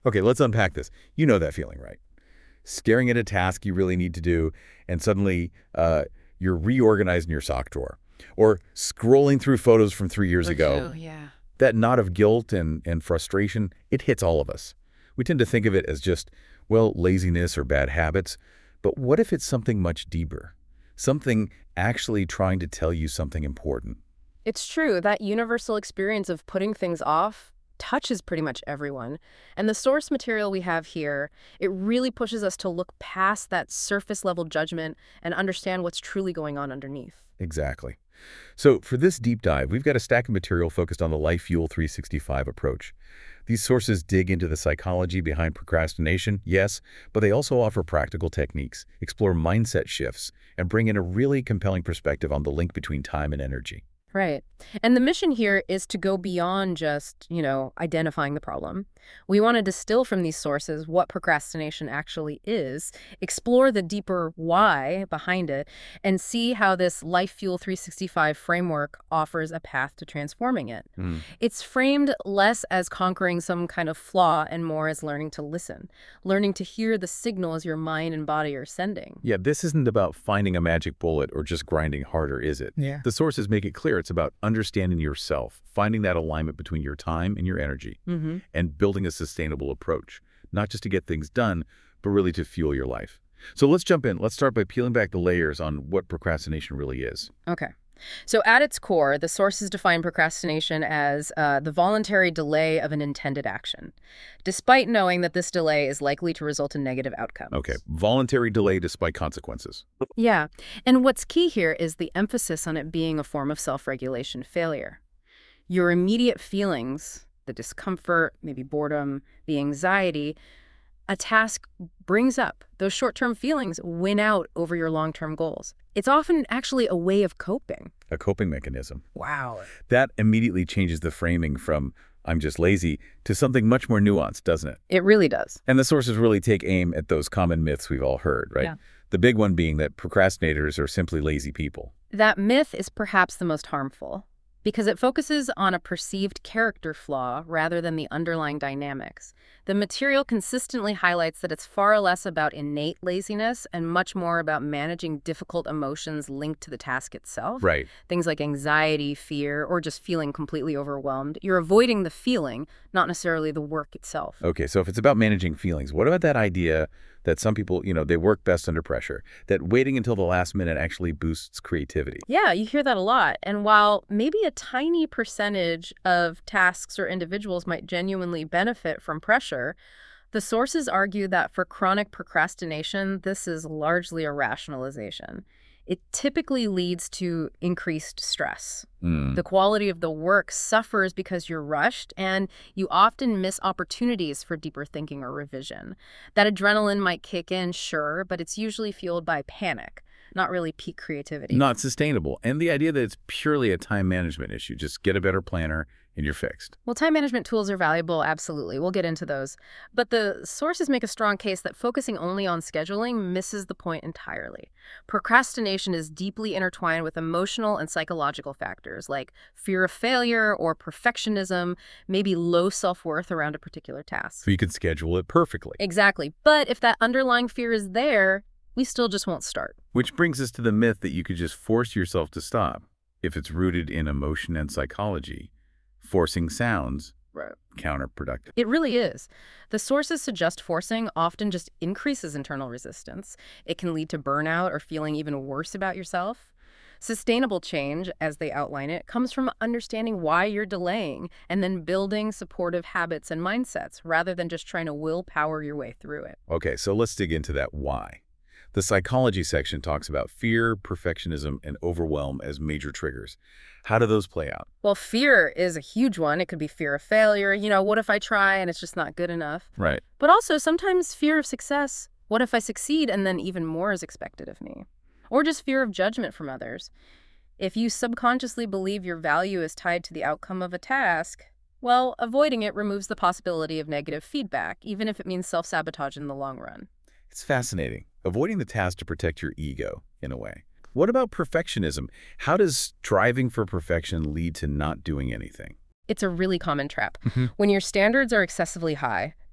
Okay, let's unpack this. You know that feeling, right? Staring at a task you really need to do, and suddenly you're reorganizing your sock drawer. Or scrolling through photos from 3 years ago. Oh, yeah. That knot of guilt and frustration, it hits all of us. We tend to think of it as just, well, laziness or bad habits. But what if it's something much deeper? Something actually trying to tell you something important. It's true, that universal experience of putting things off touches pretty much everyone. And the source material we have here, it really pushes us to look past that surface level judgment and understand what's truly going on underneath. Exactly. So for this deep dive, we've got a stack of material focused on the Life Fuel 365 approach. These sources dig into the psychology behind procrastination, yes, but they also offer practical techniques, explore mindset shifts, and bring in a really compelling perspective on the link between time and energy. Right. And the mission here is to go beyond just, identifying the problem. We want to distill from these sources what procrastination actually is, explore the deeper why behind it, and see how this Life Fuel 365 framework offers a path to transforming it. It's framed less as conquering some kind of flaw and more as learning to listen, learning to hear the signals your mind and body are sending. Yeah, this isn't about finding a magic bullet or just grinding harder, is it? Yeah. The sources make it clear it's about understanding yourself, finding that alignment between your time and your energy, and building a sustainable approach, not just to get things done, but really to fuel your life. So let's jump in. Let's start by peeling back the layers on what procrastination really is. Okay. So at its core, the sources define procrastination as the voluntary delay of an intended action, despite knowing that this delay is likely to result in negative outcomes. Okay, voluntary delay despite consequences. Yeah. And what's key here is the emphasis on it being a form of self-regulation failure. Your immediate feelings, the discomfort, maybe boredom, the anxiety, a task brings up. Those short-term feelings win out over your long-term goals. It's often actually a way of coping. A coping mechanism. Wow. That immediately changes the framing from "I'm just lazy" to something much more nuanced, doesn't it? It really does. And the sources really take aim at those common myths we've all heard, right? Yeah. The big one being that procrastinators are simply lazy people. That myth is perhaps the most harmful because it focuses on a perceived character flaw rather than the underlying dynamics. The material consistently highlights that it's far less about innate laziness and much more about managing difficult emotions linked to the task itself. Right. Things like anxiety, fear, or just feeling completely overwhelmed. You're avoiding the feeling, not necessarily the work itself. Okay, so if it's about managing feelings, what about that idea that some people, they work best under pressure, that waiting until the last minute actually boosts creativity? Yeah, you hear that a lot. And while maybe a tiny percentage of tasks or individuals might genuinely benefit from pressure, the sources argue that for chronic procrastination, this is largely a rationalization. It typically leads to increased stress. The quality of the work suffers because you're rushed, and you often miss opportunities for deeper thinking or revision. That adrenaline might kick in, sure, but it's usually fueled by panic, not really peak creativity. Not sustainable. And the idea that it's purely a time management issue, just get a better planner and you're fixed. Well, time management tools are valuable, absolutely. We'll get into those. But the sources make a strong case that focusing only on scheduling misses the point entirely. Procrastination is deeply intertwined with emotional and psychological factors like fear of failure or perfectionism, maybe low self-worth around a particular task. So you can schedule it perfectly. Exactly. But if that underlying fear is there, we still just won't start. Which brings us to the myth that you could just force yourself to stop. If it's rooted in emotion and psychology, forcing sounds counterproductive. It really is. The sources suggest forcing often just increases internal resistance. It can lead to burnout or feeling even worse about yourself. Sustainable change, as they outline it, comes from understanding why you're delaying and then building supportive habits and mindsets rather than just trying to willpower your way through it. Okay, so let's dig into that why. The psychology section talks about fear, perfectionism, and overwhelm as major triggers. How do those play out? Well, fear is a huge one. It could be fear of failure. What if I try and it's just not good enough? Right. But also sometimes fear of success. What if I succeed and then even more is expected of me? Or just fear of judgment from others. If you subconsciously believe your value is tied to the outcome of a task, well, avoiding it removes the possibility of negative feedback, even if it means self-sabotage in the long run. It's fascinating. Avoiding the task to protect your ego, in a way. What about perfectionism? How does striving for perfection lead to not doing anything? It's a really common trap. When your standards are excessively high,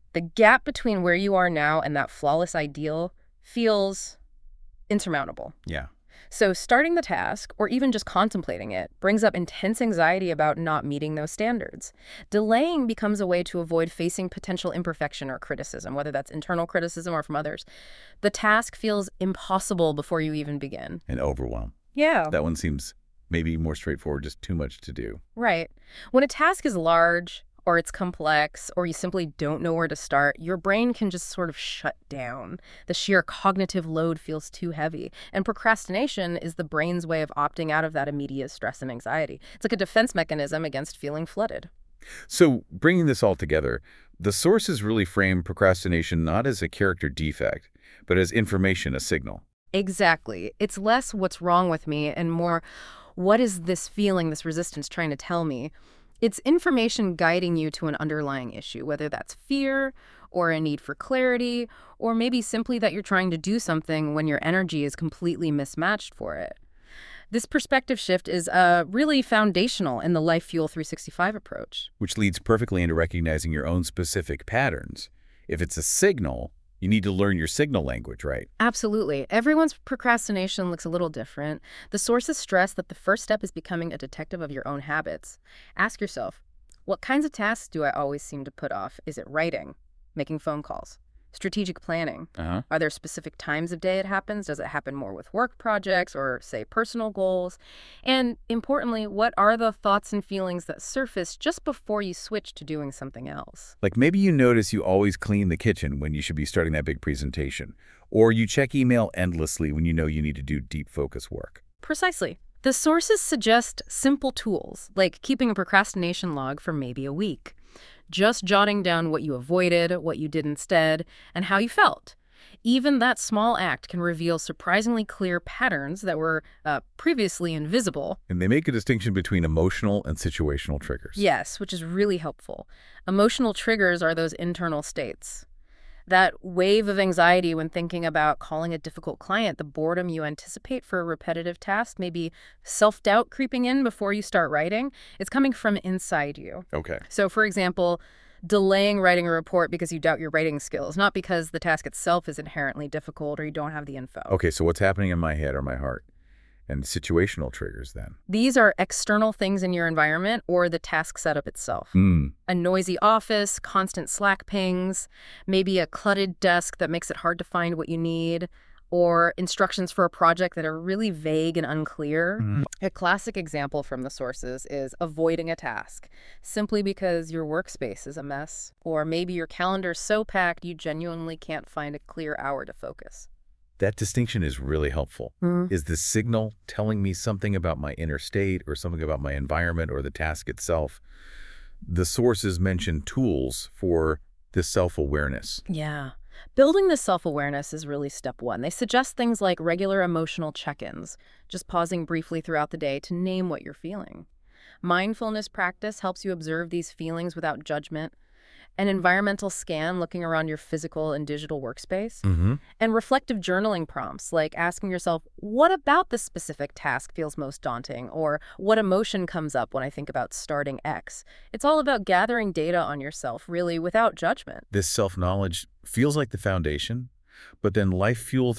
The gap between where you are now and that flawless ideal feels insurmountable. Yeah. So starting the task, or even just contemplating it, brings up intense anxiety about not meeting those standards. Delaying becomes a way to avoid facing potential imperfection or criticism, whether that's internal criticism or from others. The task feels impossible before you even begin. And overwhelm. Yeah. That one seems maybe more straightforward, just too much to do. Right. When a task is large, or it's complex, or you simply don't know where to start, your brain can just sort of shut down. The sheer cognitive load feels too heavy. And procrastination is the brain's way of opting out of that immediate stress and anxiety. It's like a defense mechanism against feeling flooded. So bringing this all together, the sources really frame procrastination not as a character defect, but as information, a signal. Exactly. It's less what's wrong with me and more what is this feeling, this resistance trying to tell me. It's information guiding you to an underlying issue, whether that's fear or a need for clarity, or maybe simply that you're trying to do something when your energy is completely mismatched for it. This perspective shift is really foundational in the Life Fuel 365 approach. Which leads perfectly into recognizing your own specific patterns. If it's a signal, you need to learn your signal language, right? Absolutely. Everyone's procrastination looks a little different. The sources stress that the first step is becoming a detective of your own habits. Ask yourself, what kinds of tasks do I always seem to put off? Is it writing, making phone calls, strategic planning? Are there specific times of day it happens? Does it happen more with work projects or, say, personal goals? And importantly, what are the thoughts and feelings that surface just before you switch to doing something else? Like maybe you notice you always clean the kitchen when you should be starting that big presentation, or you check email endlessly when you know you need to do deep focus work. Precisely. The sources suggest simple tools, like keeping a procrastination log for maybe a week. Just jotting down what you avoided, what you did instead, and how you felt. Even that small act can reveal surprisingly clear patterns that were previously invisible. And they make a distinction between emotional and situational triggers. Yes, which is really helpful. Emotional triggers are those internal states. That wave of anxiety when thinking about calling a difficult client, the boredom you anticipate for a repetitive task, maybe self-doubt creeping in before you start writing, it's coming from inside you. Okay. So, for example, delaying writing a report because you doubt your writing skills, not because the task itself is inherently difficult or you don't have the info. Okay, so what's happening in my head or my heart? And situational triggers then? These are external things in your environment or the task setup itself. A noisy office, constant Slack pings, maybe a cluttered desk that makes it hard to find what you need, or instructions for a project that are really vague and unclear. A classic example from the sources is avoiding a task simply because your workspace is a mess, or maybe your calendar's so packed you genuinely can't find a clear hour to focus. That distinction is really helpful. Is the signal telling me something about my inner state or something about my environment or the task itself? The sources mention tools for this self-awareness. Yeah. Building this self-awareness is really step one. They suggest things like regular emotional check-ins, just pausing briefly throughout the day to name what you're feeling. Mindfulness practice helps you observe these feelings without judgment. An environmental scan looking around your physical and digital workspace. And reflective journaling prompts like asking yourself, what about this specific task feels most daunting? Or what emotion comes up when I think about starting X? It's all about gathering data on yourself, really, without judgment. This self-knowledge feels like the foundation, but then Life Fuel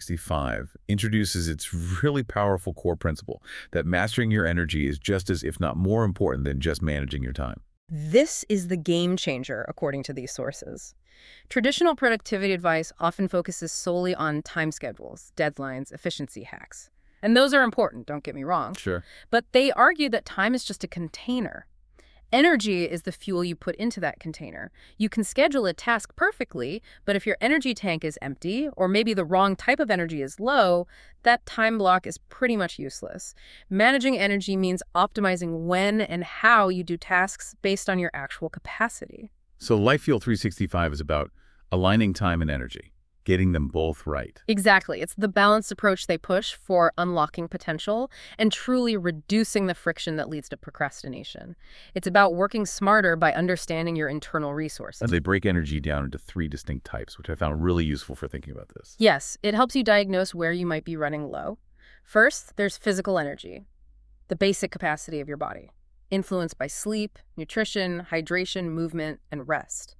365 introduces its really powerful core principle that mastering your energy is just as, if not more important than just managing your time. This is the game changer, according to these sources. Traditional productivity advice often focuses solely on time schedules, deadlines, efficiency hacks. And those are important, don't get me wrong. Sure. But they argue that time is just a container. Energy is the fuel you put into that container. You can schedule a task perfectly, but if your energy tank is empty, or maybe the wrong type of energy is low, that time block is pretty much useless. Managing energy means optimizing when and how you do tasks based on your actual capacity. So Life Fuel 365 is about aligning time and energy, getting them both right. Exactly. It's the balanced approach they push for unlocking potential and truly reducing the friction that leads to procrastination. It's about working smarter by understanding your internal resources. And they break energy down into 3 distinct types, which I found really useful for thinking about this. Yes, it helps you diagnose where you might be running low. First, there's physical energy, the basic capacity of your body, influenced by sleep, nutrition, hydration, movement, and rest.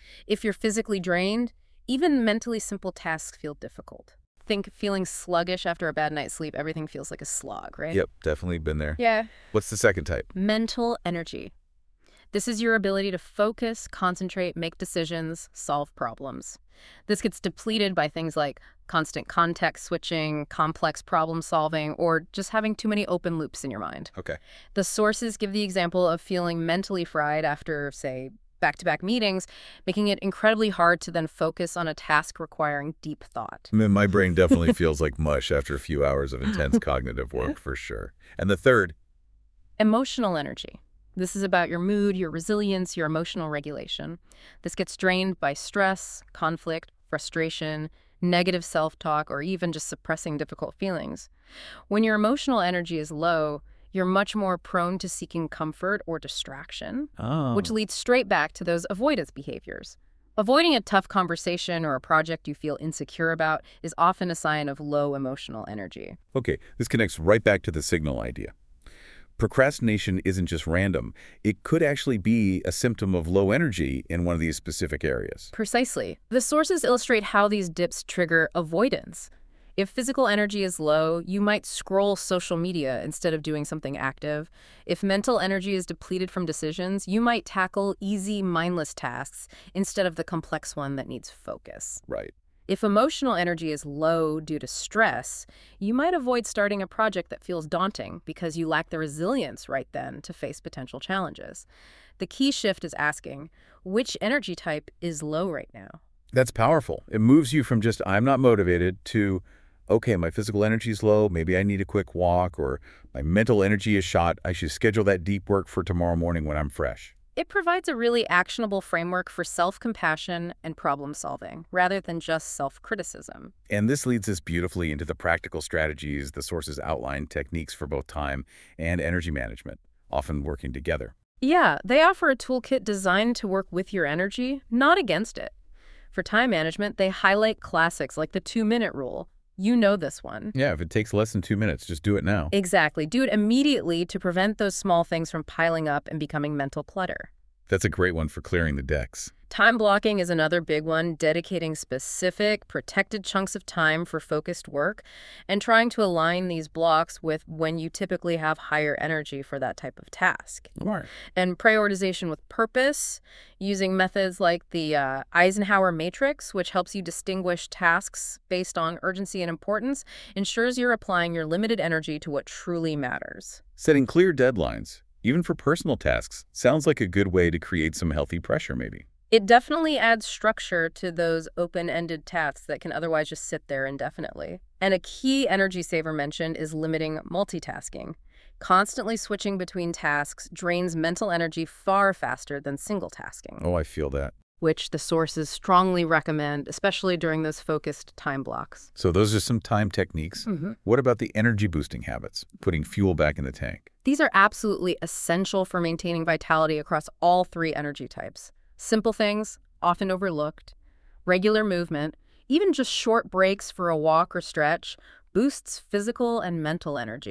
If you're physically drained, even mentally simple tasks feel difficult. Think feeling sluggish after a bad night's sleep, everything feels like a slog, right? Yep, definitely been there. Yeah. What's the second type? Mental energy. This is your ability to focus, concentrate, make decisions, solve problems. This gets depleted by things like constant context switching, complex problem solving, or just having too many open loops in your mind. Okay. The sources give the example of feeling mentally fried after, say, back-to-back meetings, making it incredibly hard to then focus on a task requiring deep thought. I mean, my brain definitely feels like mush after a few hours of intense cognitive work, for sure. And the third? Emotional energy. This is about your mood, your resilience, your emotional regulation. This gets drained by stress, conflict, frustration, negative self-talk, or even just suppressing difficult feelings. When your emotional energy is low, you're much more prone to seeking comfort or distraction, which leads straight back to those avoidance behaviors. Avoiding a tough conversation or a project you feel insecure about is often a sign of low emotional energy. Okay, this connects right back to the signal idea. Procrastination isn't just random. It could actually be a symptom of low energy in one of these specific areas. Precisely. The sources illustrate how these dips trigger avoidance. If physical energy is low, you might scroll social media instead of doing something active. If mental energy is depleted from decisions, you might tackle easy, mindless tasks instead of the complex one that needs focus. Right. If emotional energy is low due to stress, you might avoid starting a project that feels daunting because you lack the resilience right then to face potential challenges. The key shift is asking, which energy type is low right now? That's powerful. It moves you from just, I'm not motivated, to, okay, my physical energy is low, maybe I need a quick walk, or my mental energy is shot, I should schedule that deep work for tomorrow morning when I'm fresh. It provides a really actionable framework for self-compassion and problem-solving, rather than just self-criticism. And this leads us beautifully into the practical strategies the sources outline, techniques for both time and energy management, often working together. Yeah, they offer a toolkit designed to work with your energy, not against it. For time management, they highlight classics like the 2-minute rule. You know this one. Yeah, if it takes less than 2 minutes, just do it now. Exactly. Do it immediately to prevent those small things from piling up and becoming mental clutter. That's a great one for clearing the decks. Time blocking is another big one, dedicating specific, protected chunks of time for focused work and trying to align these blocks with when you typically have higher energy for that type of task. Smart. And prioritization with purpose, using methods like the Eisenhower matrix, which helps you distinguish tasks based on urgency and importance, ensures you're applying your limited energy to what truly matters. Setting clear deadlines, even for personal tasks, sounds like a good way to create some healthy pressure, maybe. It definitely adds structure to those open-ended tasks that can otherwise just sit there indefinitely. And a key energy saver mentioned is limiting multitasking. Constantly switching between tasks drains mental energy far faster than single tasking, Oh, I feel that. which the sources strongly recommend, especially during those focused time blocks. So those are some time techniques. What about the energy-boosting habits, putting fuel back in the tank? These are absolutely essential for maintaining vitality across all 3 energy types. Simple things, often overlooked, regular movement, even just short breaks for a walk or stretch, boosts physical and mental energy.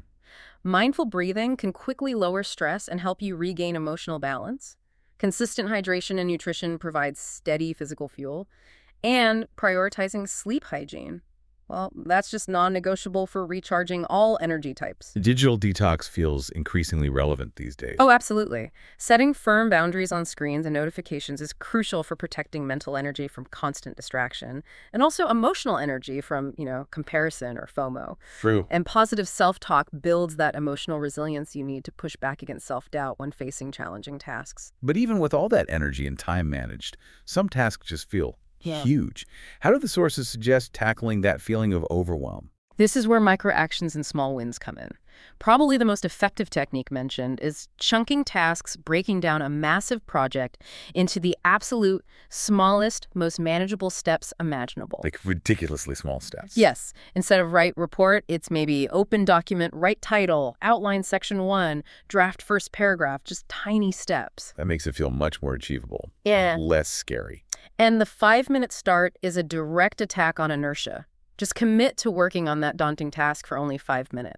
Mindful breathing can quickly lower stress and help you regain emotional balance. Consistent hydration and nutrition provides steady physical fuel. And prioritizing sleep hygiene. Well, that's just non-negotiable for recharging all energy types. Digital detox feels increasingly relevant these days. Oh, absolutely. Setting firm boundaries on screens and notifications is crucial for protecting mental energy from constant distraction and also emotional energy from, comparison or FOMO. True. And positive self-talk builds that emotional resilience you need to push back against self-doubt when facing challenging tasks. But even with all that energy and time managed, some tasks just feel huge. How do the sources suggest tackling that feeling of overwhelm? This is where micro-actions and small wins come in. Probably the most effective technique mentioned is chunking tasks, breaking down a massive project into the absolute smallest, most manageable steps imaginable. Like ridiculously small steps. Yes. Instead of write report, it's maybe open document, write title, outline section 1, draft first paragraph, just tiny steps. That makes it feel much more achievable. Yeah. Less scary. And the 5-minute start is a direct attack on inertia. Just commit to working on that daunting task for only 5 minutes.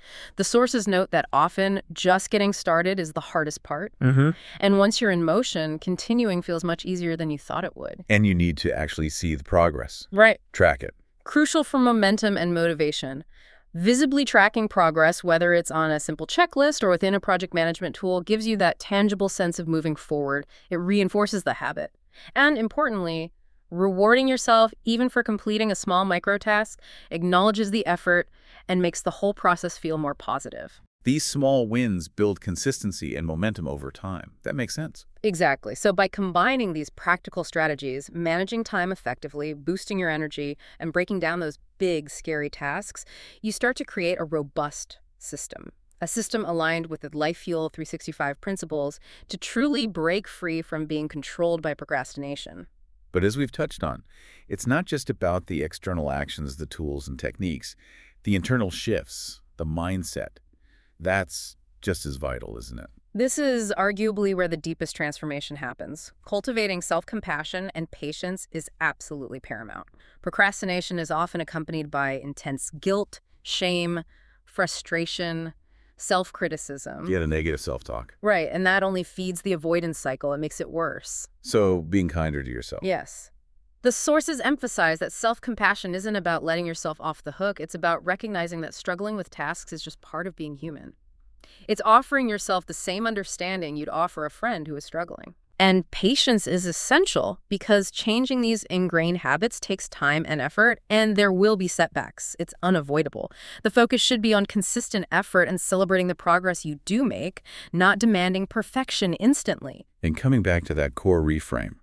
The sources note that often just getting started is the hardest part, and once you're in motion, continuing feels much easier than you thought it would. And you need to actually see the progress. Right. Track it. Crucial for momentum and motivation. Visibly tracking progress, whether it's on a simple checklist or within a project management tool, gives you that tangible sense of moving forward. It reinforces the habit. And importantly, rewarding yourself, even for completing a small micro task, acknowledges the effort and makes the whole process feel more positive. These small wins build consistency and momentum over time. That makes sense. Exactly. So by combining these practical strategies, managing time effectively, boosting your energy, and breaking down those big, scary tasks, you start to create a robust system. A system aligned with the Life Fuel 365 principles to truly break free from being controlled by procrastination. But as we've touched on, it's not just about the external actions, the tools and techniques, the internal shifts, the mindset. That's just as vital, isn't it? This is arguably where the deepest transformation happens. Cultivating self-compassion and patience is absolutely paramount. Procrastination is often accompanied by intense guilt, shame, frustration, self-criticism. You had a negative self-talk. Right, and that only feeds the avoidance cycle. It makes it worse. So being kinder to yourself. Yes. The sources emphasize that self-compassion isn't about letting yourself off the hook. It's about recognizing that struggling with tasks is just part of being human. It's offering yourself the same understanding you'd offer a friend who is struggling. And patience is essential because changing these ingrained habits takes time and effort, and there will be setbacks. It's unavoidable. The focus should be on consistent effort and celebrating the progress you do make, not demanding perfection instantly. And coming back to that core reframe,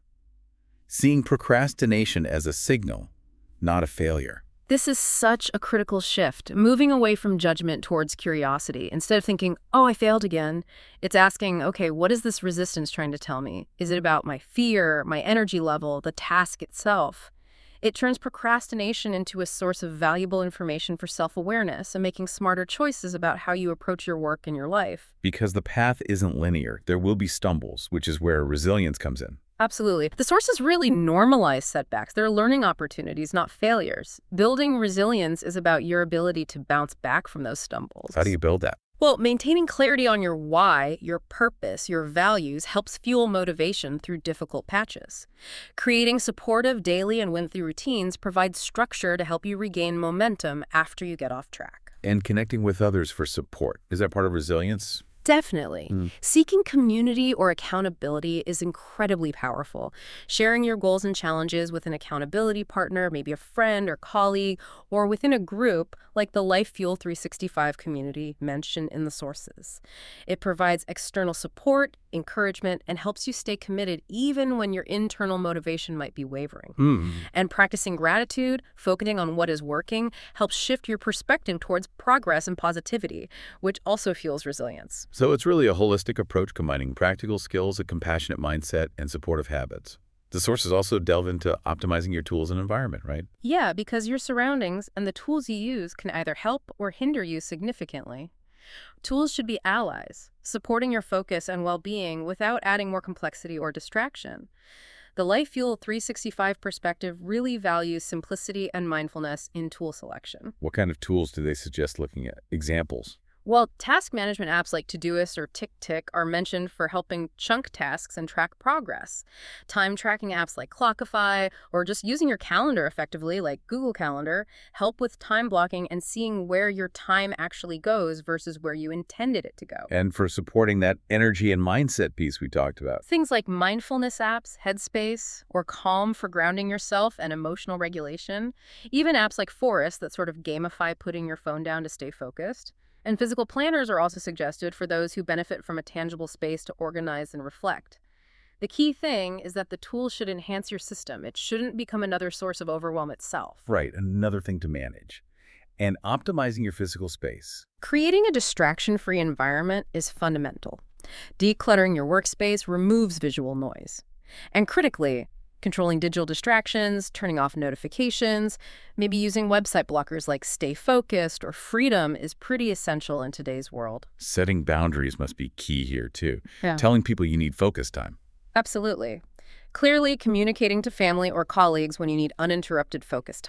seeing procrastination as a signal, not a failure. This is such a critical shift, moving away from judgment towards curiosity. Instead of thinking, oh, I failed again, it's asking, okay, what is this resistance trying to tell me? Is it about my fear, my energy level, the task itself? It turns procrastination into a source of valuable information for self-awareness and making smarter choices about how you approach your work and your life. Because the path isn't linear. There will be stumbles, which is where resilience comes in. Absolutely. The sources really normalize setbacks. They're learning opportunities, not failures. Building resilience is about your ability to bounce back from those stumbles. How do you build that? Well, maintaining clarity on your why, your purpose, your values helps fuel motivation through difficult patches. Creating supportive daily and win-through routines provides structure to help you regain momentum after you get off track. And connecting with others for support. Is that part of resilience? Definitely. Seeking community or accountability is incredibly powerful. Sharing your goals and challenges with an accountability partner, maybe a friend or colleague, or within a group like the Life Fuel 365 community mentioned in the sources. It provides external support, encouragement, and helps you stay committed even when your internal motivation might be wavering. And practicing gratitude, focusing on what is working, helps shift your perspective towards progress and positivity, which also fuels resilience. So it's really a holistic approach combining practical skills, a compassionate mindset, and supportive habits. The sources also delve into optimizing your tools and environment, right? Yeah, because your surroundings and the tools you use can either help or hinder you significantly. Tools should be allies, supporting your focus and well-being without adding more complexity or distraction. The Life Fuel 365 perspective really values simplicity and mindfulness in tool selection. What kind of tools do they suggest looking at? Examples? Well, task management apps like Todoist or TickTick are mentioned for helping chunk tasks and track progress. Time tracking apps like Clockify or just using your calendar effectively like Google Calendar help with time blocking and seeing where your time actually goes versus where you intended it to go. And for supporting that energy and mindset piece we talked about. Things like mindfulness apps, Headspace, or Calm for grounding yourself and emotional regulation. Even apps like Forest that sort of gamify putting your phone down to stay focused. And physical planners are also suggested for those who benefit from a tangible space to organize and reflect. The key thing is that the tool should enhance your system. It shouldn't become another source of overwhelm itself. Right, another thing to manage. And optimizing your physical space. Creating a distraction-free environment is fundamental. Decluttering your workspace removes visual noise. And critically, controlling digital distractions, turning off notifications, maybe using website blockers like Stay Focused or Freedom is pretty essential in today's world. Setting boundaries must be key here, too. Yeah. Telling people you need focus time. Absolutely. Clearly communicating to family or colleagues when you need uninterrupted focus time.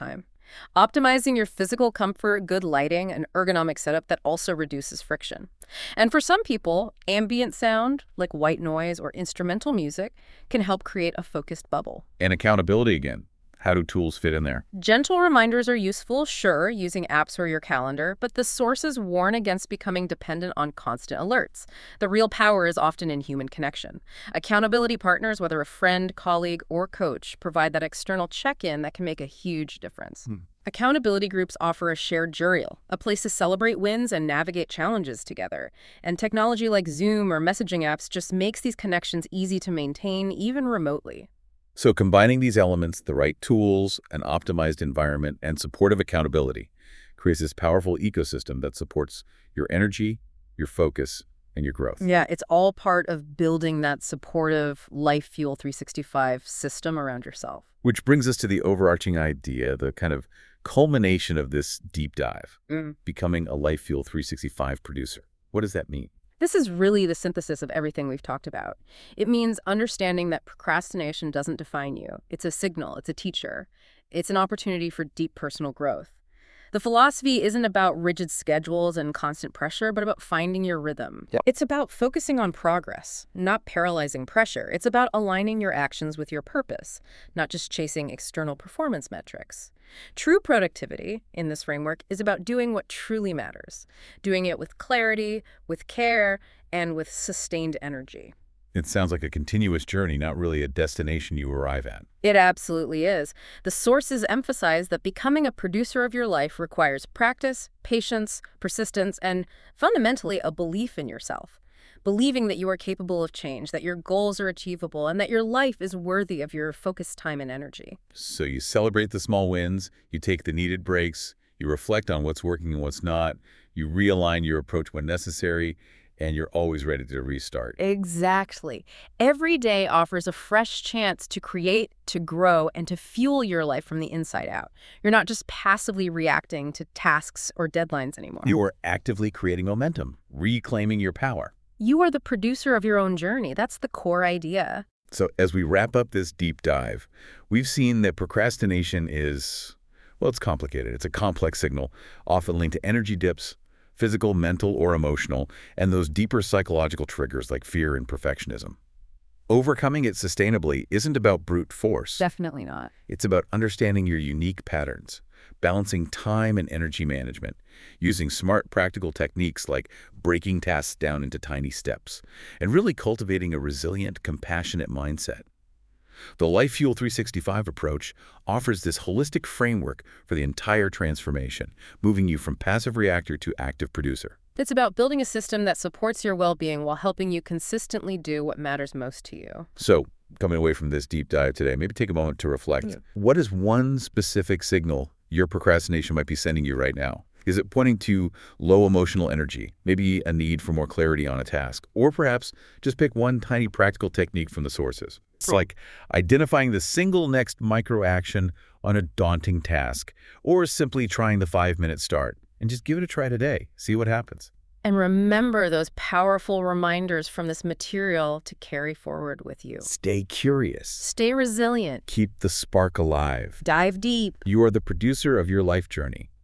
Optimizing your physical comfort, good lighting, and ergonomic setup that also reduces friction. And for some people, ambient sound, like white noise or instrumental music, can help create a focused bubble. And accountability again. How do tools fit in there? Gentle reminders are useful, sure, using apps or your calendar, but the sources warn against becoming dependent on constant alerts. The real power is often in human connection. Accountability partners, whether a friend, colleague, or coach, provide that external check-in that can make a huge difference. Accountability groups offer a shared jurial, a place to celebrate wins and navigate challenges together. And technology like Zoom or messaging apps just makes these connections easy to maintain, even remotely. So combining these elements, the right tools, an optimized environment, and supportive accountability creates this powerful ecosystem that supports your energy, your focus, and your growth. Yeah, it's all part of building that supportive Life Fuel 365 system around yourself. Which brings us to the overarching idea, the kind of culmination of this deep dive, becoming a Life Fuel 365 producer. What does that mean? This is really the synthesis of everything we've talked about. It means understanding that procrastination doesn't define you. It's a signal, it's a teacher. It's an opportunity for deep personal growth. The philosophy isn't about rigid schedules and constant pressure, but about finding your rhythm. Yep. It's about focusing on progress, not paralyzing pressure. It's about aligning your actions with your purpose, not just chasing external performance metrics. True productivity, in this framework, is about doing what truly matters, doing it with clarity, with care, and with sustained energy. It sounds like a continuous journey, not really a destination you arrive at. It absolutely is. The sources emphasize that becoming a producer of your life requires practice, patience, persistence, and fundamentally a belief in yourself. Believing that you are capable of change, that your goals are achievable, and that your life is worthy of your focused time and energy. So you celebrate the small wins, you take the needed breaks, you reflect on what's working and what's not, you realign your approach when necessary, and you're always ready to restart. Exactly. Every day offers a fresh chance to create, to grow, and to fuel your life from the inside out. You're not just passively reacting to tasks or deadlines anymore. You're actively creating momentum, reclaiming your power. You are the producer of your own journey. That's the core idea. So as we wrap up this deep dive, we've seen that procrastination is, well, it's complicated. It's a complex signal, often linked to energy dips, physical, mental, or emotional, and those deeper psychological triggers like fear and perfectionism. Overcoming it sustainably isn't about brute force. Definitely not. It's about understanding your unique patterns, balancing time and energy management, using smart practical techniques like breaking tasks down into tiny steps, and really cultivating a resilient, compassionate mindset. The Life Fuel 365 approach offers this holistic framework for the entire transformation, moving you from passive reactor to active producer. It's about building a system that supports your well-being while helping you consistently do what matters most to you. So, coming away from this deep dive today, maybe take a moment to reflect. Yeah. What is one specific signal your procrastination might be sending you right now? Is it pointing to low emotional energy, maybe a need for more clarity on a task, or perhaps just pick one tiny practical technique from the sources? It's like identifying the single next micro action on a daunting task, or simply trying the 5-minute start. And just give it a try today. See what happens. And remember those powerful reminders from this material to carry forward with you. Stay curious. Stay resilient. Keep the spark alive. Dive deep. You are the producer of your life journey.